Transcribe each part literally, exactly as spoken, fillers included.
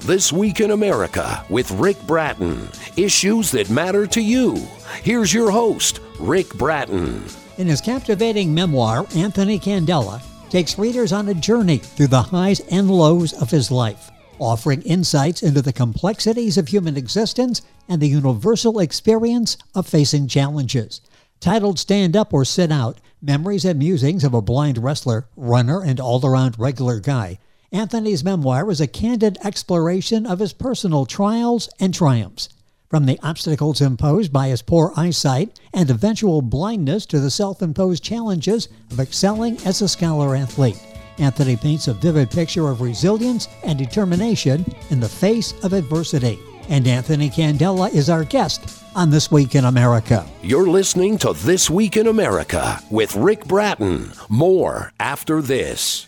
This Week in America with Rick Bratton. Issues that matter to you. Here's your host, Rick Bratton. In his captivating memoir, Anthony Candela takes readers on a journey through the highs and lows of his life, offering insights into the complexities of human existence and the universal experience of facing challenges. Titled Stand Up or Sit Out, Memories and Musings of a Blind Wrestler, Runner, and All-Around Regular Guy, Anthony's memoir is a candid exploration of his personal trials and triumphs. From the obstacles imposed by his poor eyesight and eventual blindness to the self-imposed challenges of excelling as a scholar athlete, Anthony paints a vivid picture of resilience and determination in the face of adversity. And Anthony Candela is our guest on This Week in America. You're listening to This Week in America with Rick Bratton. More after this.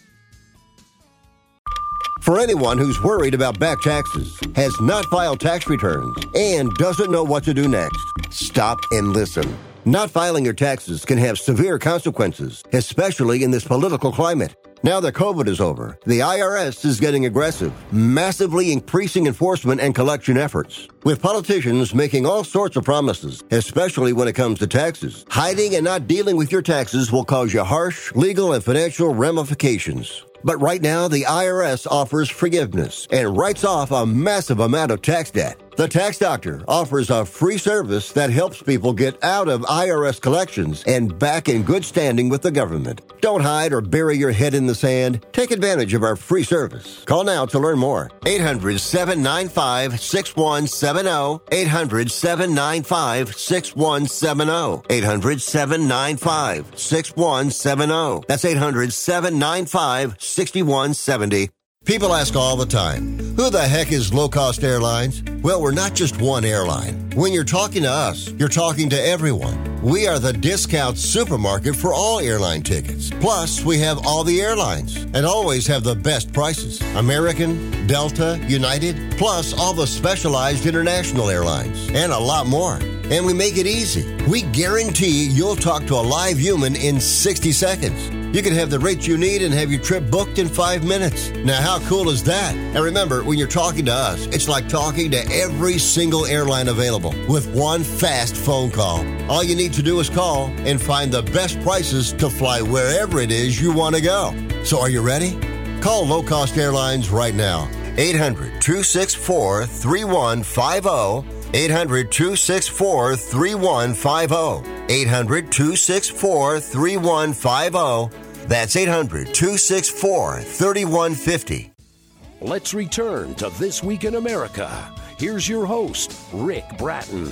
For anyone who's worried about back taxes, has not filed tax returns, and doesn't know what to do next, stop and listen. Not filing your taxes can have severe consequences, especially in this political climate. Now that COVID is over, the I R S is getting aggressive, massively increasing enforcement and collection efforts. With politicians making all sorts of promises, especially when it comes to taxes, hiding and not dealing with your taxes will cause you harsh legal and financial ramifications. But right now, the I R S offers forgiveness and writes off a massive amount of tax debt. The Tax Doctor offers a free service that helps people get out of I R S collections and back in good standing with the government. Don't hide or bury your head in the sand. Take advantage of our free service. Call now to learn more. eight hundred, seven nine five, six one seven zero. eight hundred, seven nine five, six one seven zero. eight hundred, seven nine five, six one seven zero. That's eight hundred, seven nine five, six one seven zero. People ask all the time, who the heck is Low Cost Airlines? Well, we're not just one airline. When you're talking to us, you're talking to everyone. We are the discount supermarket for all airline tickets. Plus, we have all the airlines and always have the best prices. American, Delta, United, plus all the specialized international airlines and a lot more. And we make it easy. We guarantee you'll talk to a live human in sixty seconds. You can have the rates you need and have your trip booked in five minutes. Now, how cool is that? And remember, when you're talking to us, it's like talking to every single airline available with one fast phone call. All you need to do is call and find the best prices to fly wherever it is you want to go. So are you ready? Call Low Cost Airlines right now. eight hundred, two six four, three one five zero. eight hundred, two six four, three one five zero. eight hundred, two six four, three one five zero. That's eight hundred, two six four, three one five zero. Let's return to This Week in America. Here's your host, Rick Bratton.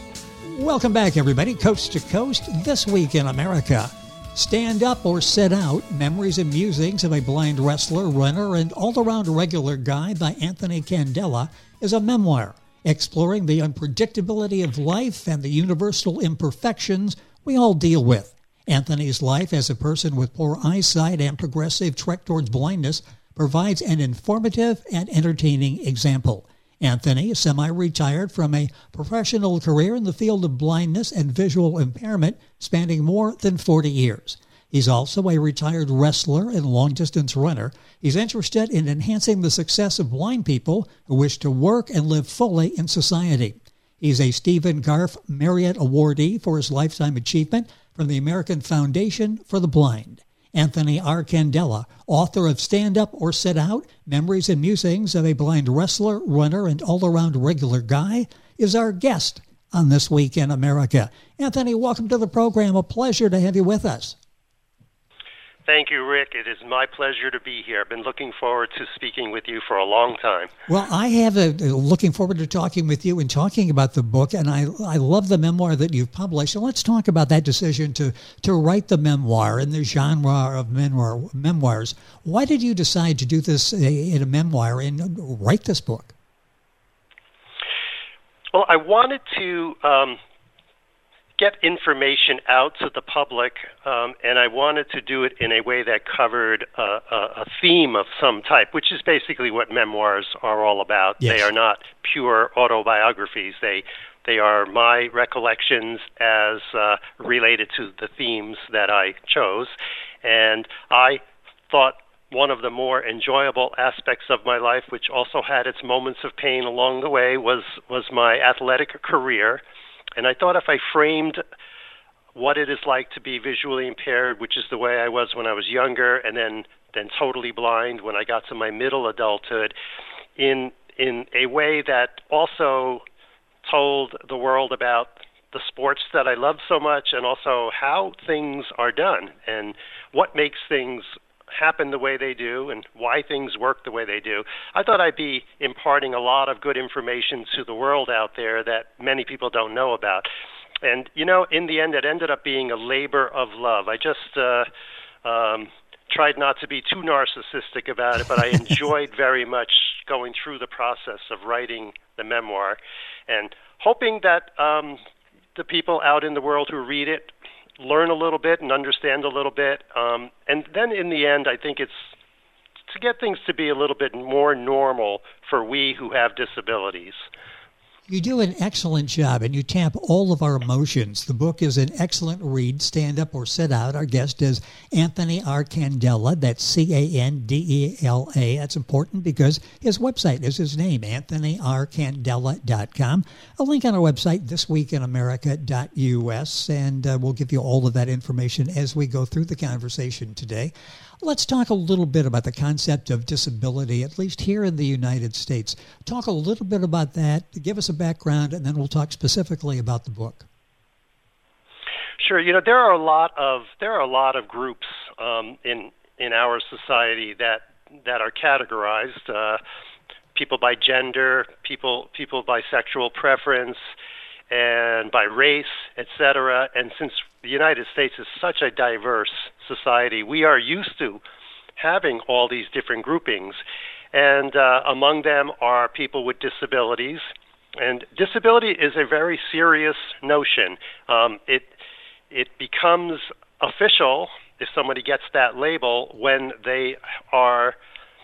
Welcome back, everybody. Coast to Coast, This Week in America. Stand Up or Sit Out, Memories and Musings of a Blind Wrestler, Runner, and All-Around Regular Guy by Anthony Candela is a memoir exploring the unpredictability of life and the universal imperfections we all deal with. Anthony's life as a person with poor eyesight and progressive trek towards blindness provides an informative and entertaining example. Anthony is semi-retired from a professional career in the field of blindness and visual impairment spanning more than forty years. He's also a retired wrestler and long-distance runner. He's interested in enhancing the success of blind people who wish to work and live fully in society. He's a Stephen Garf Marriott Awardee for his lifetime achievement from the American Foundation for the Blind. Anthony R. Candela, author of Stand Up or Sit Out, Memories and Musings of a Blind Wrestler, Runner, and All-Around Regular Guy, is our guest on This Week in America. Anthony, welcome to the program. A pleasure to have you with us. Thank you, Rick. It is my pleasure to be here. I've been looking forward to speaking with you for a long time. Well, I have a, looking forward to talking with you and talking about the book, and I I love the memoir that you've published. So let's talk about that decision to, to write the memoir in the genre of memoir, memoirs. Why did you decide to do this in a memoir and write this book? Well, I wanted to um, get information out to the public, um, and I wanted to do it in a way that covered a, a, a theme of some type, which is basically what memoirs are all about. Yes. They are not pure autobiographies. They they are my recollections as uh, related to the themes that I chose, and I thought one of the more enjoyable aspects of my life, which also had its moments of pain along the way, was, was my athletic career. And I thought if I framed what it is like to be visually impaired, which is the way I was when I was younger, and then, then totally blind when I got to my middle adulthood, in in a way that also told the world about the sports that I love so much, and also how things are done and what makes things happen the way they do and why things work the way they do. I thought I'd be imparting a lot of good information to the world out there that many people don't know about. And, you know, in the end, it ended up being a labor of love. I just uh, um, tried not to be too narcissistic about it, but I enjoyed very much going through the process of writing the memoir and hoping that um, the people out in the world who read it learn a little bit and understand a little bit. Um, and then in the end, I think it's to get things to be a little bit more normal for we who have disabilities. You do an excellent job, and you tap all of our emotions. The book is an excellent read. Stand up or sit out. Our guest is Anthony R. Candela. That's C A N D E L A. That's important because his website is his name, anthony r candela dot com. A link on our website, this week in america dot u s, and uh, we'll give you all of that information as we go through the conversation today. Let's talk a little bit about the concept of disability, at least here in the United States. Talk a little bit about that, give us a background, and then we'll talk specifically about the book. Sure. You know, there are a lot of there are a lot of groups um, in in our society that that are categorized. Uh, people by gender, people people by sexual preference, and by race, et cetera. And since the United States is such a diverse society, we are used to having all these different groupings. And uh, among them are people with disabilities. And disability is a very serious notion. Um, it it becomes official if somebody gets that label when they are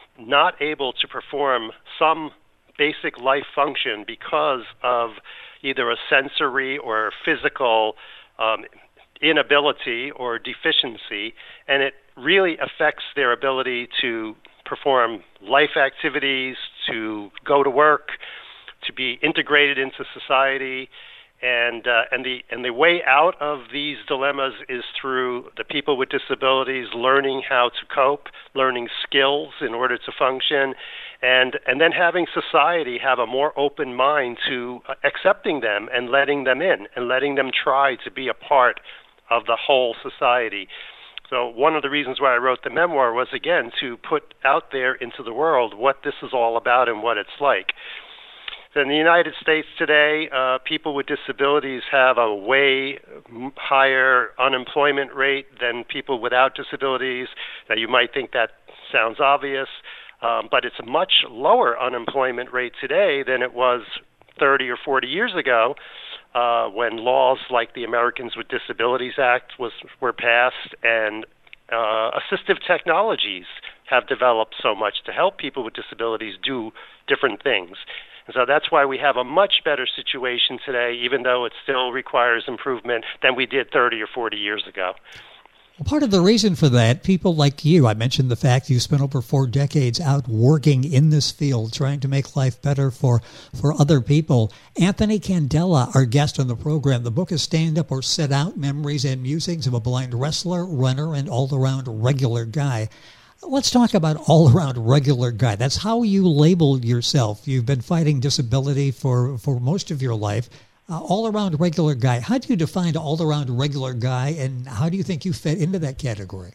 not able to perform some basic life function because of either a sensory or physical um, inability or deficiency, and it really affects their ability to perform life activities, to go to work, to be integrated into society. And uh, and the and the way out of these dilemmas is through the people with disabilities learning how to cope, learning skills in order to function, and and then having society have a more open mind to uh, accepting them and letting them in and letting them try to be a part of the whole society. So one of the reasons why I wrote the memoir was, again, to put out there into the world what this is all about and what it's like. In the United States today, uh, people with disabilities have a way higher unemployment rate than people without disabilities. Now, you might think that sounds obvious, um, but it's a much lower unemployment rate today than it was thirty or forty years ago, uh, when laws like the Americans with Disabilities Act was were passed, and uh, assistive technologies have developed so much to help people with disabilities do different things. And so that's why we have a much better situation today, even though it still requires improvement, than we did thirty or forty years ago. Well, part of the reason for that, people like you, I mentioned the fact you spent over four decades out working in this field, trying to make life better for, for other people. Anthony Candela, our guest on the program. The book is Stand Up or Sit Out, Memories and Musings of a Blind Wrestler, Runner, and All-Around Regular Guy. Let's talk about all-around regular guy. That's how you label yourself. You've been fighting disability for, for most of your life. Uh, all-around regular guy. How do you define all-around regular guy, and how do you think you fit into that category?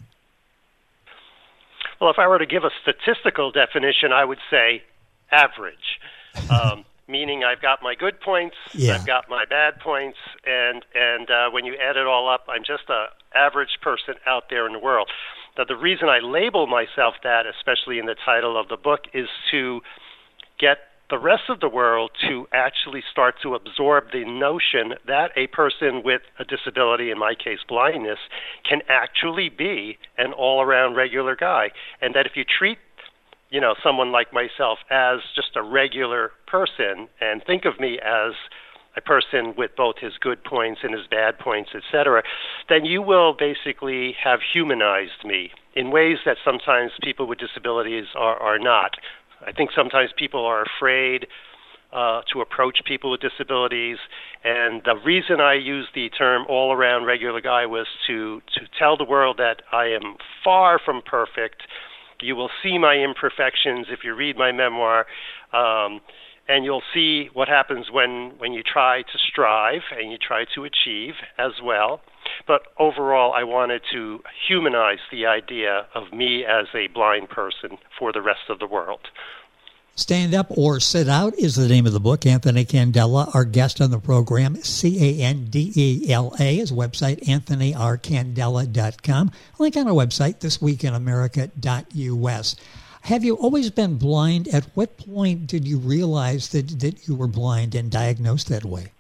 Well, if I were to give a statistical definition, I would say average, um, meaning I've got my good points, yeah. I've got my bad points, and, and uh, when you add it all up, I'm just an average person out there in the world. Now, the reason I label myself that, especially in the title of the book, is to get the rest of the world to actually start to absorb the notion that a person with a disability, in my case blindness, can actually be an all-around regular guy. And that if you treat, you know, someone like myself as just a regular person and think of me as a person with both his good points and his bad points, et cetera, then you will basically have humanized me in ways that sometimes people with disabilities are, are not. I think sometimes people are afraid uh, to approach people with disabilities, and the reason I use the term all-around regular guy was to, to tell the world that I am far from perfect. You will see my imperfections if you read my memoir, um, and you'll see what happens when, when you try to strive and you try to achieve as well. But overall, I wanted to humanize the idea of me as a blind person for the rest of the world. Stand Up or Sit Out is the name of the book. Anthony Candela, our guest on the program, C A N D E L A, his website, anthony r candela dot com. Link on our website, this week in america dot u s. Have you always been blind? At what point did you realize that, that you were blind and diagnosed that way?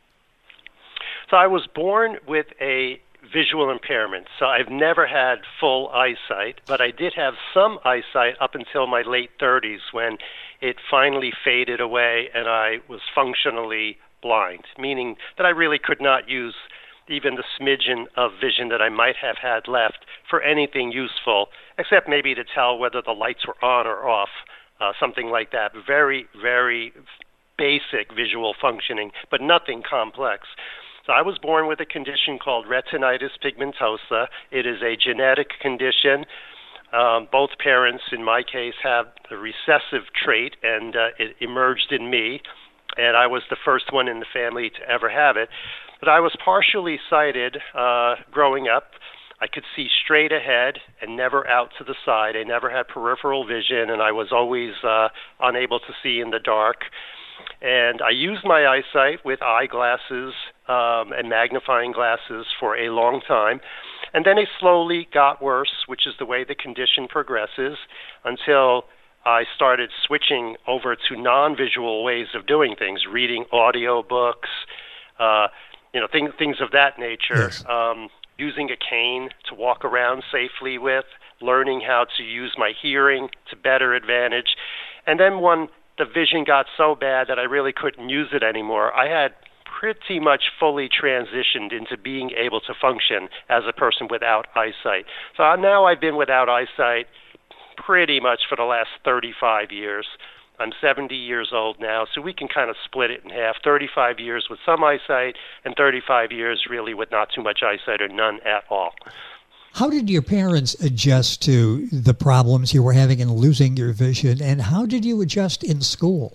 So I was born with a visual impairment. So I've never had full eyesight, but I did have some eyesight up until my late thirties when it finally faded away and I was functionally blind, meaning that I really could not use even the smidgen of vision that I might have had left for anything useful, except maybe to tell whether the lights were on or off, uh, something like that. Very, very basic visual functioning, but nothing complex. So I was born with a condition called retinitis pigmentosa. It is a genetic condition. Um, both parents, in my case, have the recessive trait, and uh, it emerged in me, and I was the first one in the family to ever have it. But I was partially sighted uh, growing up. I could see straight ahead and never out to the side. I never had peripheral vision, and I was always uh, unable to see in the dark. And I used my eyesight with eyeglasses um, and magnifying glasses for a long time. And then it slowly got worse, which is the way the condition progresses, until I started switching over to non-visual ways of doing things, reading audio books, uh, you know, things things of that nature, yes. um, using a cane to walk around safely with, learning how to use my hearing to better advantage. And then when the vision got so bad that I really couldn't use it anymore, I had pretty much fully transitioned into being able to function as a person without eyesight. So now I've been without eyesight pretty much for the last thirty-five years. I'm seventy years old now, so we can kind of split it in half, thirty-five years with some eyesight and thirty-five years really with not too much eyesight or none at all. How did your parents adjust to the problems you were having in losing your vision, and how did you adjust in school?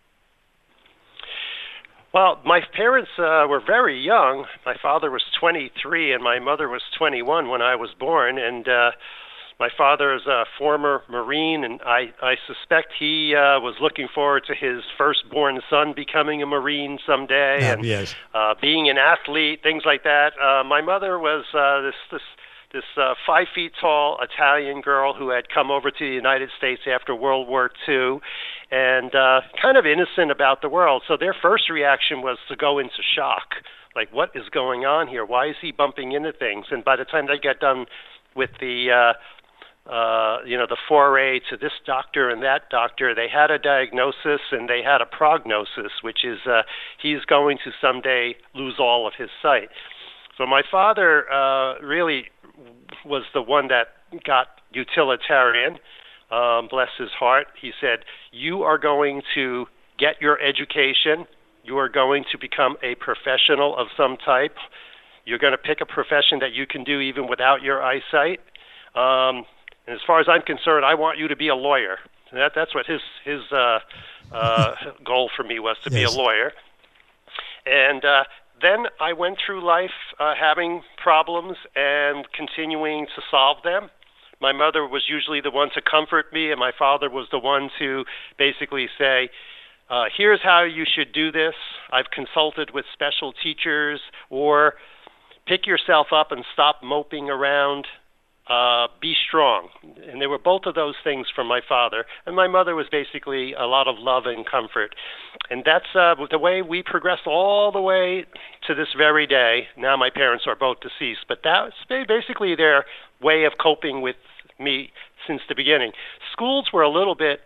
Well, my parents uh, were very young. My father was twenty-three and my mother was twenty-one when I was born, and uh, my father is a former Marine, and I, I suspect he uh, was looking forward to his firstborn son becoming a Marine someday, yeah, and yes. uh, being an athlete, things like that. Uh, my mother was uh, this this this uh, five feet tall Italian girl who had come over to the United States after World War Two, and uh, kind of innocent about the world. So their first reaction was to go into shock, like, what is going on here? Why is he bumping into things? And by the time they got done with the uh, Uh, you know, the foray to this doctor and that doctor, they had a diagnosis and they had a prognosis, which is uh, he's going to someday lose all of his sight. So my father uh, really was the one that got utilitarian, um, bless his heart. He said, you are going to get your education. You are going to become a professional of some type. You're going to pick a profession that you can do even without your eyesight. Um, And as far as I'm concerned, I want you to be a lawyer. And that, that's what his his uh, uh, goal for me was, to yes. be a lawyer. And uh, then I went through life uh, having problems and continuing to solve them. My mother was usually the one to comfort me, and my father was the one to basically say, uh, here's how you should do this. I've consulted with special teachers, or pick yourself up and stop moping around. Uh, be strong. And there were both of those things from my father. And my mother was basically a lot of love and comfort. And that's uh, the way we progressed all the way to this very day. Now my parents are both deceased, but that's basically their way of coping with me since the beginning. Schools were a little bit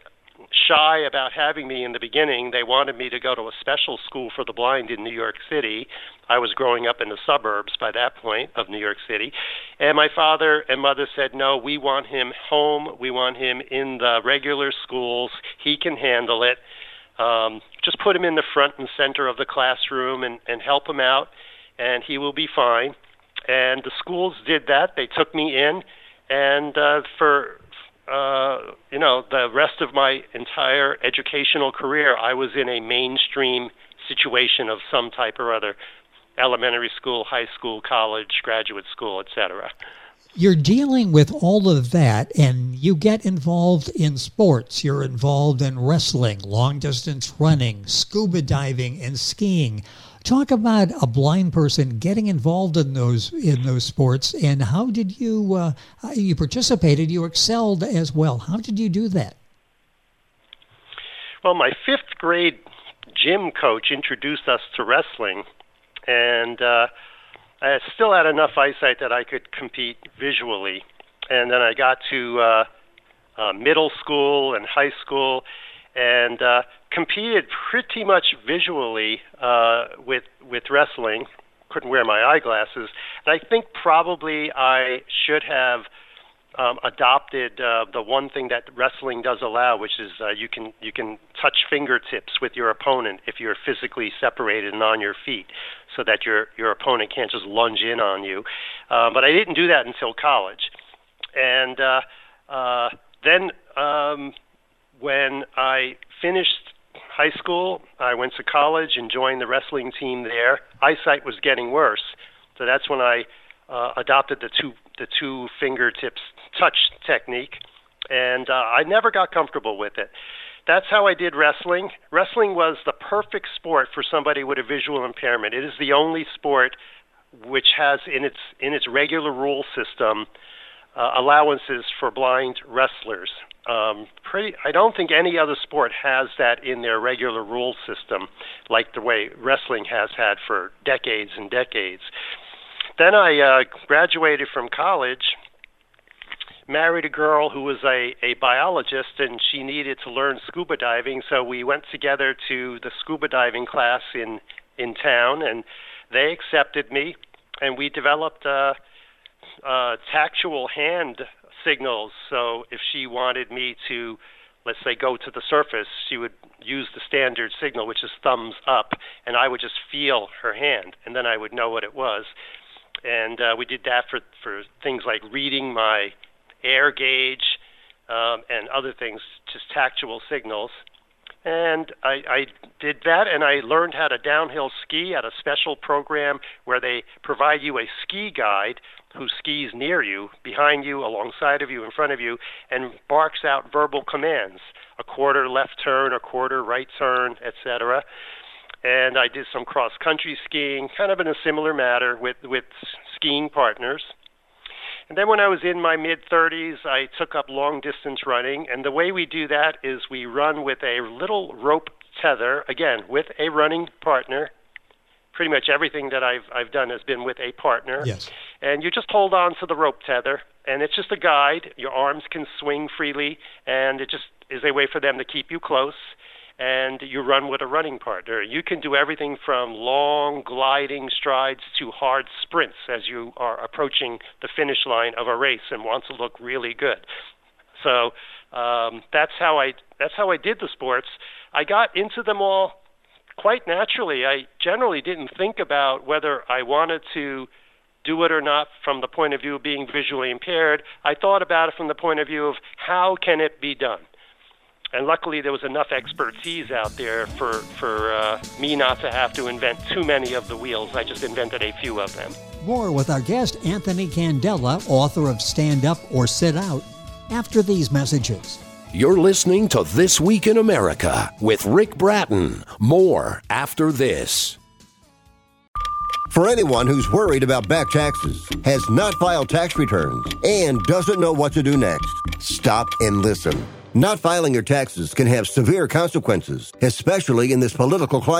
shy about having me in the beginning. They wanted me to go to a special school for the blind in New York City. I was growing up in the suburbs by that point of New York City. And my father and mother said, no, we want him home. We want him in the regular schools. He can handle it. Um, just put him in the front and center of the classroom and, and help him out, and he will be fine. And the schools did that. They took me in, and uh, for uh, you know the rest of my entire educational career, I was in a mainstream situation of some type or other: elementary school, high school, college, graduate school, et cetera. You're dealing with all of that, and you get involved in sports. You're involved in wrestling, long-distance running, scuba diving, and skiing. Talk about a blind person getting involved in those in those sports, and how did you uh, you participated? You excelled as well. How did you do that? Well, my fifth grade gym coach introduced us to wrestling, and uh, I still had enough eyesight that I could compete visually. And then I got to uh, uh, middle school and high school, and uh, competed pretty much visually uh, with with wrestling. Couldn't wear my eyeglasses, and I think probably I should have um, adopted uh, the one thing that wrestling does allow, which is uh, you can you can touch fingertips with your opponent if you're physically separated and on your feet, so that your your opponent can't just lunge in on you. Uh, but I didn't do that until college, and uh, uh, then um, when I finished high school, I went to college and joined the wrestling team there. Eyesight was getting worse, so that's when I uh, adopted the two the two fingertips touch technique, and uh, I never got comfortable with it. That's how I did wrestling. Wrestling was the perfect sport for somebody with a visual impairment. It is the only sport which has in its in its regular rule system uh, allowances for blind wrestlers. Um, pretty, I don't think any other sport has that in their regular rule system like the way wrestling has had for decades and decades. Then I uh, graduated from college, married a girl who was a, a biologist, and she needed to learn scuba diving, so we went together to the scuba diving class in, in town, and they accepted me, and we developed uh, uh, tactual hand signals. So if she wanted me to, let's say, go to the surface, she would use the standard signal, which is thumbs up, and I would just feel her hand, and then I would know what it was. And uh, we did that for, for things like reading my air gauge um, and other things, just tactual signals. And I, I did that, and I learned how to downhill ski at a special program where they provide you a ski guide who skis near you, behind you, alongside of you, in front of you, and barks out verbal commands, a quarter left turn, a quarter right turn, et cetera. And I did some cross-country skiing, kind of in a similar manner with, with skiing partners. And then when I was in my mid-thirties, I took up long-distance running. And the way we do that is we run with a little rope tether, again, with a running partner. Pretty much everything that I've I've done has been with a partner. Yes. And you just hold on to the rope tether, and it's just a guide. Your arms can swing freely, and it just is a way for them to keep you close. And you run with a running partner. You can do everything from long gliding strides to hard sprints as you are approaching the finish line of a race and want to look really good. So um, that's how I that's how I did the sports. I got into them all quite naturally. I generally didn't think about whether I wanted to do it or not from the point of view of being visually impaired. I thought about it from the point of view of how can it be done. And luckily, there was enough expertise out there for, for uh, me not to have to invent too many of the wheels. I just invented a few of them. More with our guest, Anthony Candela, author of Stand Up or Sit Out, after these messages. You're listening to This Week in America with Rick Bratton. More after this. For anyone who's worried about back taxes, has not filed tax returns, and doesn't know what to do next, stop and listen. Not filing your taxes can have severe consequences, especially in this political climate.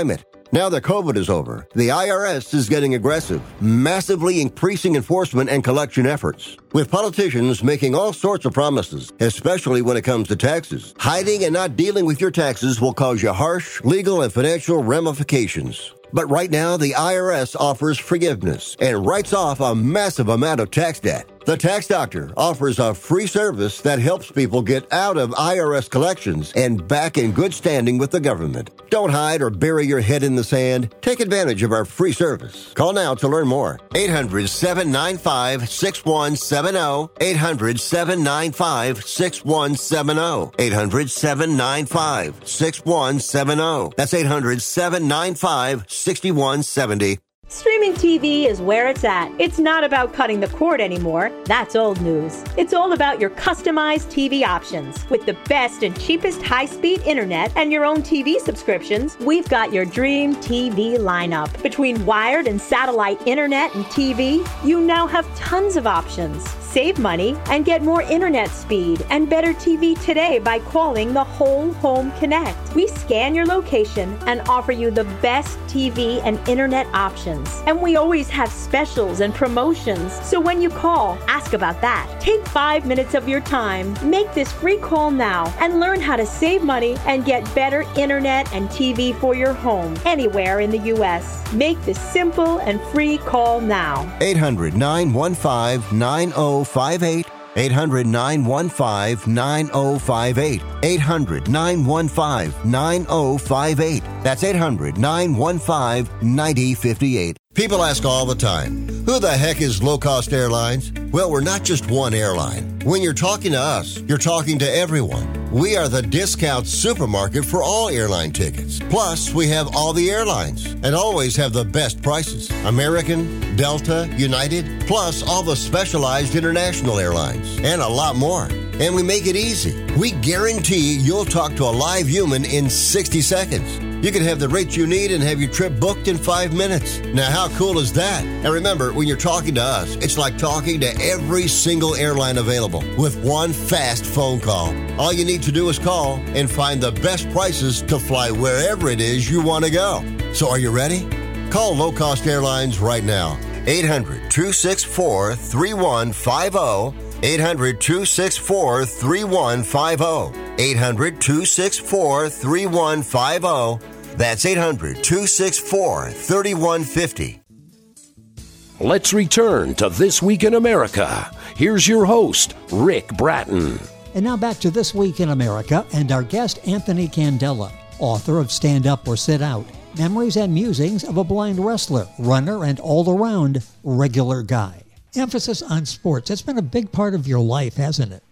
Now that COVID is over, the I R S is getting aggressive, massively increasing enforcement and collection efforts, with politicians making all sorts of promises, especially when it comes to taxes. Hiding and not dealing with your taxes will cause you harsh legal and financial ramifications. But right now, the I R S offers forgiveness and writes off a massive amount of tax debt. The Tax Doctor offers a free service that helps people get out of I R S collections and back in good standing with the government. Don't hide or bury your head in the sand. Take advantage of our free service. Call now to learn more. eight hundred, seven nine five, six one seven zero. eight hundred, seven nine five, six one seven zero. eight hundred, seven nine five, six one seven zero. That's eight hundred, seven nine five, six one seven zero. Streaming T V is where it's at. It's not about cutting the cord anymore. That's old news. It's all about your customized T V options. With the best and cheapest high-speed internet and your own T V subscriptions, we've got your dream T V lineup. Between wired and satellite internet and T V, you now have tons of options. Save money and get more internet speed and better T V today by calling the Whole Home Connect. We scan your location and offer you the best T V and internet options. And we always have specials and promotions. So when you call, ask about that. Take five minutes of your time, make this free call now, and learn how to save money and get better internet and T V for your home anywhere in the U S. Make this simple and free call now. eight hundred, nine one five, nine zero five eight. eight hundred, nine one five, nine zero five eight. eight hundred, nine one five, nine zero five eight. That's eight hundred, nine one five, nine zero five eight. People ask all the time, who the heck is Low Cost Airlines? Well, we're not just one airline. When you're talking to us, you're talking to everyone. We are the discount supermarket for all airline tickets. Plus, we have all the airlines and always have the best prices. American, Delta, United, plus all the specialized international airlines and a lot more. And we make it easy. We guarantee you'll talk to a live human in sixty seconds. You can have the rates you need and have your trip booked in five minutes. Now, how cool is that? And remember, when you're talking to us, it's like talking to every single airline available with one fast phone call. All you need to do is call and find the best prices to fly wherever it is you want to go. So are you ready? Call Low Cost Airlines right now. eight hundred, two six four, three one five zero. eight hundred, two six four, three one five zero. eight hundred, two six four, three one five zero. That's eight hundred, two six four, three one five zero. Let's return to This Week in America. Here's your host, Rick Bratton. And now back to This Week in America and our guest, Anthony Candela, author of Stand Up or Sit Out, Memories and Musings of a Blind Wrestler, Runner, and All-Around Regular Guy. Emphasis on sports. It's been a big part of your life, hasn't it?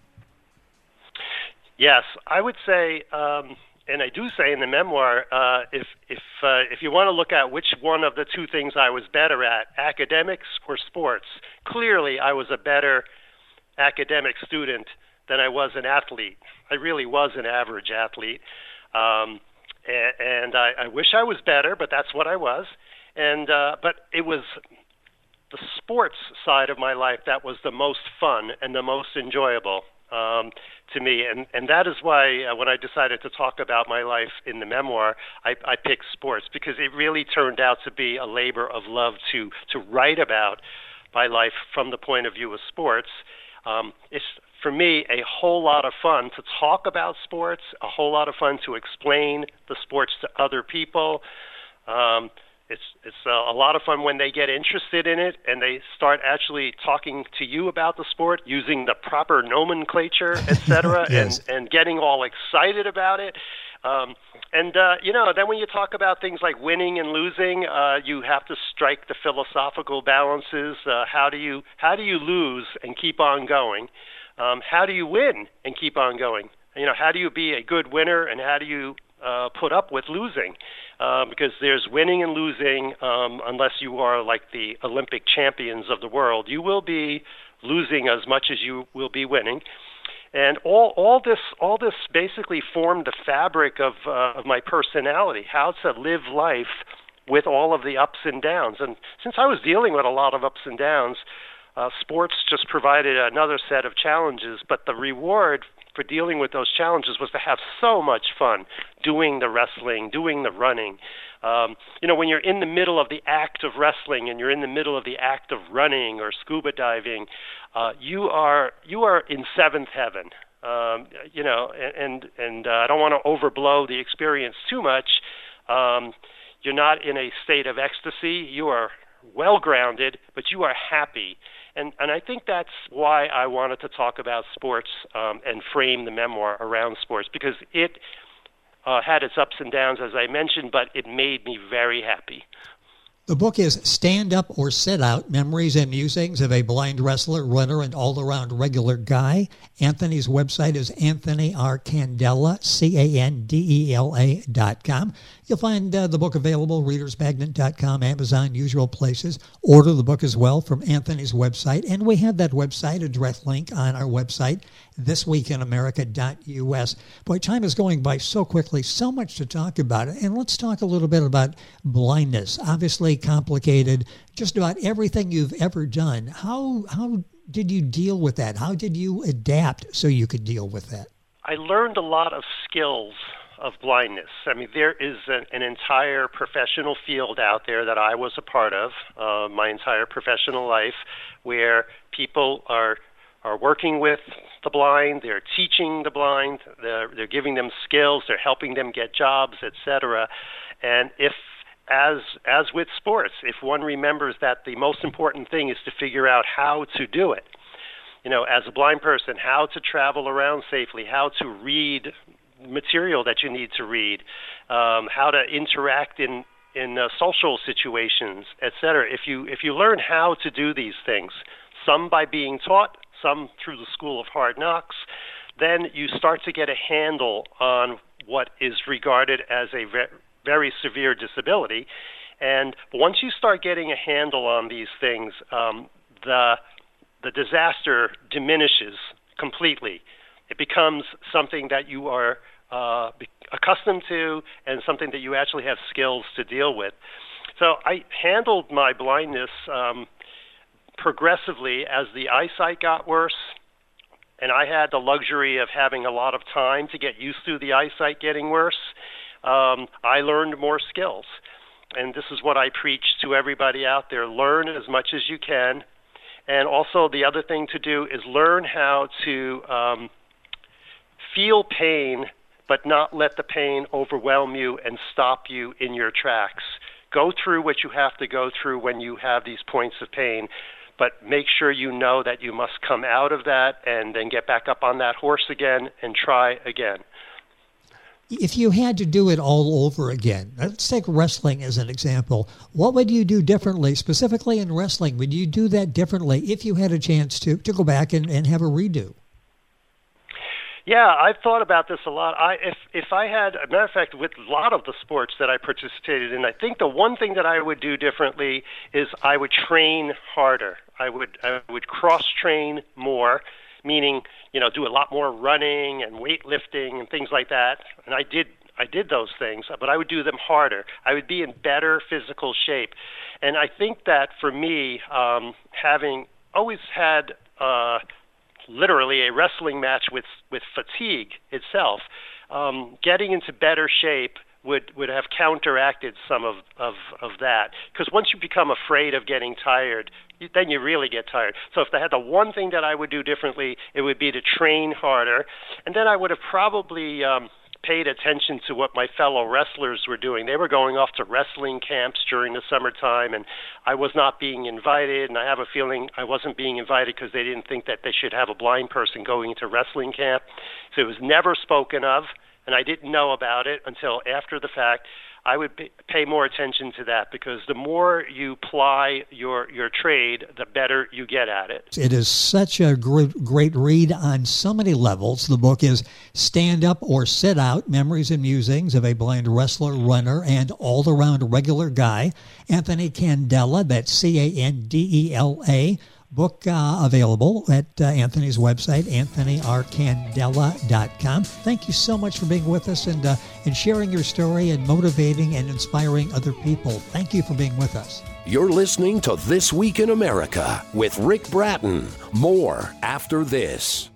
Yes, I would say, um, and I do say in the memoir, uh, if if uh, if you want to look at which one of the two things I was better at, academics or sports, clearly I was a better academic student than I was an athlete. I really was an average athlete, um, and, and I, I wish I was better, but that's what I was. And uh, but it was the sports side of my life that was the most fun and the most enjoyable um, to me. And, and that is why uh, when I decided to talk about my life in the memoir, I, I picked sports, because it really turned out to be a labor of love to, to write about my life from the point of view of sports. Um, it's, for me, a whole lot of fun to talk about sports, a whole lot of fun to explain the sports to other people. Um, It's it's a lot of fun when they get interested in it and they start actually talking to you about the sport using the proper nomenclature, et cetera, yes. and, and getting all excited about it. Um, and, uh, you know, then when you talk about things like winning and losing, uh, you have to strike the philosophical balances. Uh, how do you how do you lose and keep on going? Um, how do you win and keep on going? You know, how do you be a good winner, and how do you uh, put up with losing? Uh, because there's winning and losing. Um, unless you are like the Olympic champions of the world, you will be losing as much as you will be winning. And all, all this, all this basically formed the fabric of uh, of my personality. How to live life with all of the ups and downs. And since I was dealing with a lot of ups and downs, uh, sports just provided another set of challenges. But the reward for dealing with those challenges was to have so much fun doing the wrestling, doing the running. Um, you know, when you're in the middle of the act of wrestling and you're in the middle of the act of running or scuba diving, uh, you are you are in seventh heaven. Um, you know, and and uh, I don't want to overblow the experience too much. Um, you're not in a state of ecstasy. You are well grounded, but you are happy. And and I think that's why I wanted to talk about sports um, and frame the memoir around sports, because it uh, had its ups and downs, as I mentioned, but it made me very happy. The book is Stand Up or Sit Out, Memories and Musings of a Blind Wrestler, Runner, and All-Around Regular Guy. Anthony's website is Anthony R. Candela, C A N D E L A dot com. You'll find uh, the book available, readers magnet dot com, Amazon, usual places. Order the book as well from Anthony's website. And we have that website address link on our website, this week in america dot U S. Boy, time is going by so quickly, so much to talk about. And let's talk a little bit about blindness. Obviously complicated, just about everything you've ever done. How how did you deal with that? How did you adapt so you could deal with that? I learned a lot of skills of blindness. I mean, there is an, an entire professional field out there that I was a part of uh, my entire professional life, where people are are working with the blind, they're teaching the blind, they're, they're giving them skills, they're helping them get jobs, et cetera. And if As as with sports, if one remembers that the most important thing is to figure out how to do it, you know, as a blind person, how to travel around safely, how to read material that you need to read, um, how to interact in in uh, social situations, et cetera. If you if you learn how to do these things, some by being taught, some through the School of Hard Knocks, then you start to get a handle on what is regarded as a very very severe disability. And once you start getting a handle on these things, um, the the disaster diminishes completely. It becomes something that you are uh, accustomed to and something that you actually have skills to deal with. So I handled my blindness um, progressively as the eyesight got worse, and I had the luxury of having a lot of time to get used to the eyesight getting worse. Um, I learned more skills. And this is what I preach to everybody out there. Learn as much as you can. And also the other thing to do is learn how to um, feel pain, but not let the pain overwhelm you and stop you in your tracks. Go through what you have to go through when you have these points of pain, but make sure you know that you must come out of that and then get back up on that horse again and try again. If you had to do it all over again, let's take wrestling as an example. What would you do differently, specifically in wrestling? Would you do that differently if you had a chance to, to go back and, and have a redo? Yeah, I've thought about this a lot. I, if if I had, a matter of fact, with a lot of the sports that I participated in, I think the one thing that I would do differently is I would train harder. I would I would cross-train more, meaning, you know, do a lot more running and weightlifting and things like that. And I did I did those things, but I would do them harder. I would be in better physical shape. And I think that for me, um, having always had uh, literally a wrestling match with, with fatigue itself, um, getting into better shape would, would have counteracted some of, of, of that. Because once you become afraid of getting tired, then you really get tired. So if I had the one thing that I would do differently, it would be to train harder. And then I would have probably um, paid attention to what my fellow wrestlers were doing. They were going off to wrestling camps during the summertime, and I was not being invited. And I have a feeling I wasn't being invited because they didn't think that they should have a blind person going to wrestling camp. So it was never spoken of, and I didn't know about it until after the fact. I would pay more attention to that, because the more you ply your your trade, the better you get at it. It is such a great, great read on so many levels. The book is Stand Up or Sit Out, Memories and Musings of a Blind Wrestler, Runner, and All-Around Regular Guy. Anthony Candela, that's C A N D E L A. Book uh, available at uh, Anthony's website, anthony r candela dot com. Thank you so much for being with us and, uh, and sharing your story and motivating and inspiring other people. Thank you for being with us. You're listening to This Week in America with Rick Bratton. More after this.